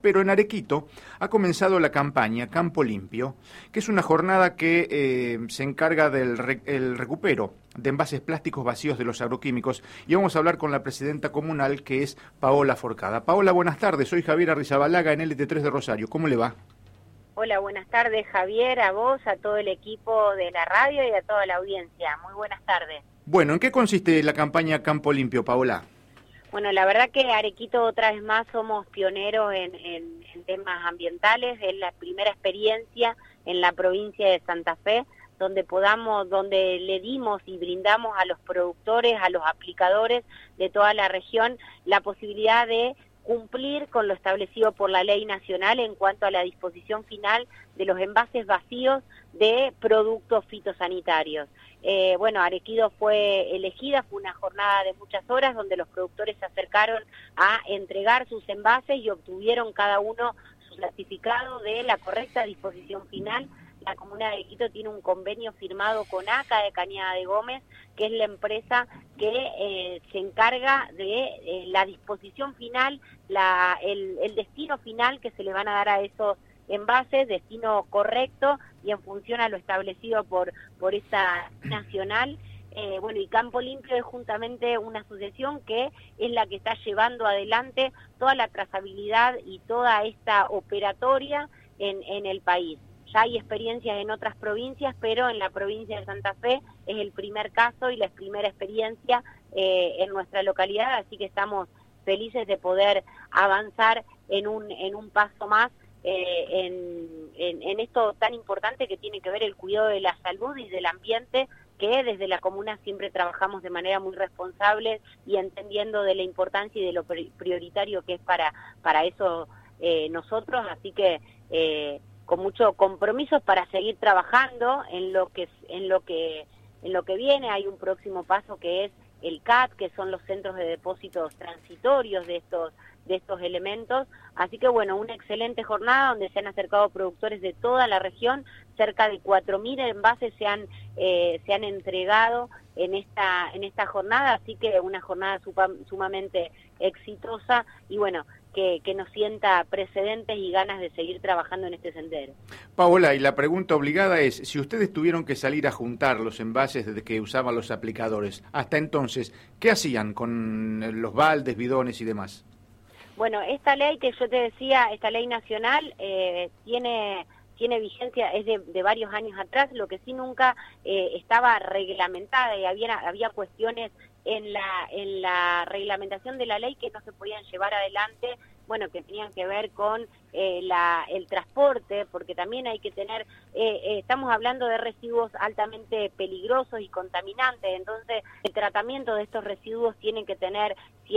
Pero en Arequito ha comenzado la campaña Campo Limpio, que es una jornada que se encarga del el recupero de envases plásticos vacíos de los agroquímicos. Y vamos a hablar con la presidenta comunal, que es Paola Forcada. Paola, buenas tardes. Soy Javier Arrizabalaga en LT3 de Rosario. ¿Cómo le va? Hola, buenas tardes, Javier, a vos, a todo el equipo de la radio y a toda la audiencia. Muy buenas tardes. Bueno, ¿en qué consiste la campaña Campo Limpio, Paola? Bueno, la verdad que Arequito otra vez más somos pioneros en temas ambientales. Es la primera experiencia en la provincia de Santa Fe donde le dimos y brindamos a los productores, a los aplicadores de toda la región la posibilidad de cumplir con lo establecido por la ley nacional en cuanto a la disposición final de los envases vacíos de productos fitosanitarios. Bueno, Arequito fue elegida, fue una jornada de muchas horas donde los productores se acercaron a entregar sus envases y obtuvieron cada uno su certificado de la correcta disposición final. La comuna de Arequito tiene un convenio firmado con ACA de Cañada de Gómez, que es la empresa que se encarga de la disposición final, el destino final que se le van a dar a esos envases, destino correcto y en función a lo establecido por esta nacional. Bueno, y Campo Limpio es justamente una asociación que es la que está llevando adelante toda la trazabilidad y toda esta operatoria en el país. Ya hay experiencias en otras provincias, pero en la provincia de Santa Fe es el primer caso y la primera experiencia en nuestra localidad, así que estamos felices de poder avanzar en un paso más en esto tan importante que tiene que ver el cuidado de la salud y del ambiente, que desde la comuna siempre trabajamos de manera muy responsable y entendiendo de la importancia y de lo prioritario que es para eso nosotros, así que con mucho compromiso para seguir trabajando en lo que viene. Hay un próximo paso que es el CAT, que son los centros de depósitos transitorios de estos elementos. Así que bueno, una excelente jornada donde se han acercado productores de toda la región, cerca de 4.000 envases se han entregado en esta jornada, así que una jornada sumamente exitosa y bueno, que nos sienta precedentes y ganas de seguir trabajando en este sendero. Paola, y la pregunta obligada es, si ustedes tuvieron que salir a juntar los envases desde que usaban los aplicadores, hasta entonces, ¿qué hacían con los baldes, bidones y demás? Bueno, esta ley que yo te decía, esta ley nacional, tiene vigencia, es de varios años atrás, lo que sí nunca estaba reglamentada y había cuestiones en la reglamentación de la ley que no se podían llevar adelante, bueno, que tenían que ver con el transporte, porque también hay que tener, estamos hablando de residuos altamente peligrosos y contaminantes, entonces el tratamiento de estos residuos tiene que tener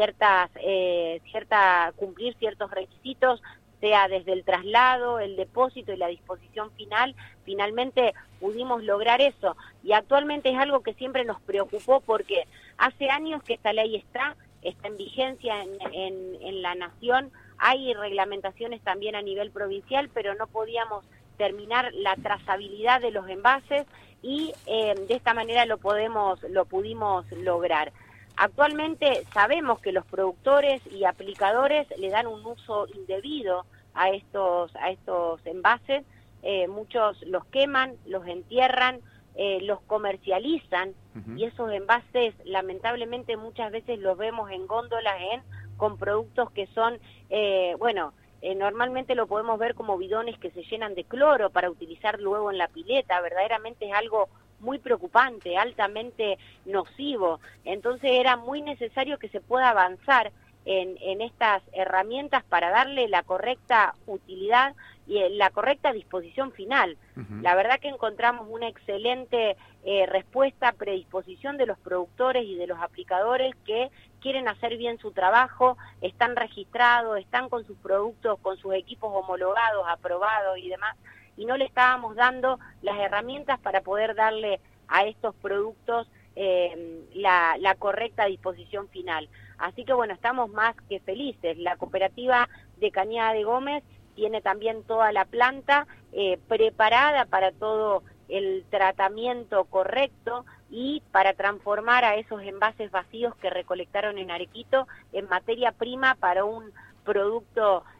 cumplir ciertos requisitos, sea desde el traslado, el depósito y la disposición final. Finalmente pudimos lograr eso y actualmente es algo que siempre nos preocupó porque hace años que esta ley está en vigencia en la nación, hay reglamentaciones también a nivel provincial, pero no podíamos terminar la trazabilidad de los envases y de esta manera lo pudimos lograr. Actualmente sabemos que los productores y aplicadores le dan un uso indebido a estos envases, muchos los queman, los entierran, los comercializan y esos envases lamentablemente muchas veces los vemos en góndolas con productos que son, normalmente lo podemos ver como bidones que se llenan de cloro para utilizar luego en la pileta, verdaderamente es algo muy preocupante, altamente nocivo, entonces era muy necesario que se pueda avanzar en estas herramientas para darle la correcta utilidad y la correcta disposición final. La verdad que encontramos una excelente respuesta, predisposición de los productores y de los aplicadores que quieren hacer bien su trabajo, están registrados, están con sus productos, con sus equipos homologados, aprobados y demás, y no le estábamos dando las herramientas para poder darle a estos productos la correcta disposición final. Así que bueno, estamos más que felices. La cooperativa de Cañada de Gómez tiene también toda la planta preparada para todo el tratamiento correcto y para transformar a esos envases vacíos que recolectaron en Arequito en materia prima para un producto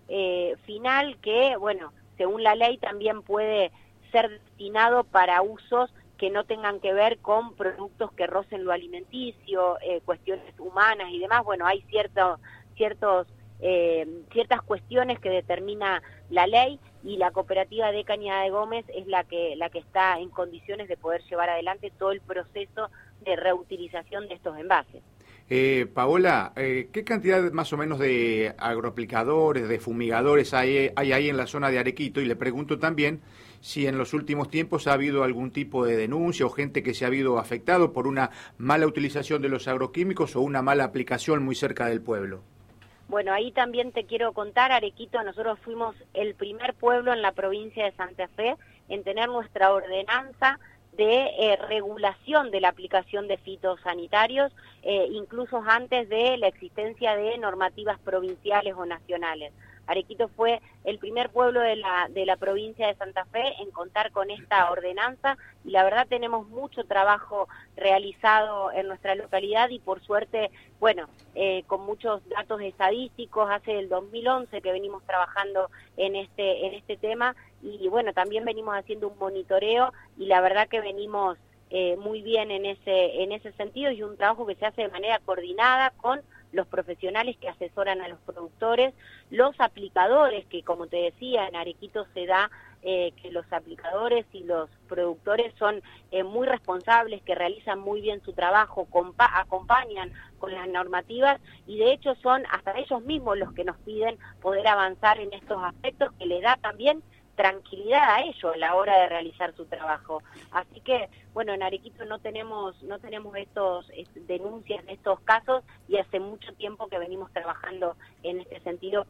final que, bueno, según la ley también puede ser destinado para usos que no tengan que ver con productos que rocen lo alimenticio, cuestiones humanas y demás. Bueno, hay ciertas cuestiones que determina la ley, y la cooperativa de Cañada de Gómez es la que está en condiciones de poder llevar adelante todo el proceso de reutilización de estos envases. Paola, ¿qué cantidad más o menos de agroaplicadores, de fumigadores hay ahí en la zona de Arequito? Y le pregunto también si en los últimos tiempos ha habido algún tipo de denuncia o gente que se ha habido afectado por una mala utilización de los agroquímicos o una mala aplicación muy cerca del pueblo. Bueno, ahí también te quiero contar, Arequito, nosotros fuimos el primer pueblo en la provincia de Santa Fe en tener nuestra ordenanza de regulación de la aplicación de fitosanitarios, incluso antes de la existencia de normativas provinciales o nacionales. Arequito fue el primer pueblo de la provincia de Santa Fe en contar con esta ordenanza, y la verdad tenemos mucho trabajo realizado en nuestra localidad, y por suerte, bueno, con muchos datos estadísticos, hace el 2011 que venimos trabajando en este tema, y bueno, también venimos haciendo un monitoreo, y la verdad que venimos muy bien en ese sentido, y un trabajo que se hace de manera coordinada con los profesionales que asesoran a los productores, los aplicadores, que como te decía, en Arequito se da que los aplicadores y los productores son muy responsables, que realizan muy bien su trabajo, acompañan con las normativas, y de hecho son hasta ellos mismos los que nos piden poder avanzar en estos aspectos, que le da también tranquilidad a ellos a la hora de realizar su trabajo. Así que, bueno, en Arequito no tenemos estos denuncias de estos casos, y hace mucho tiempo que venimos trabajando en este sentido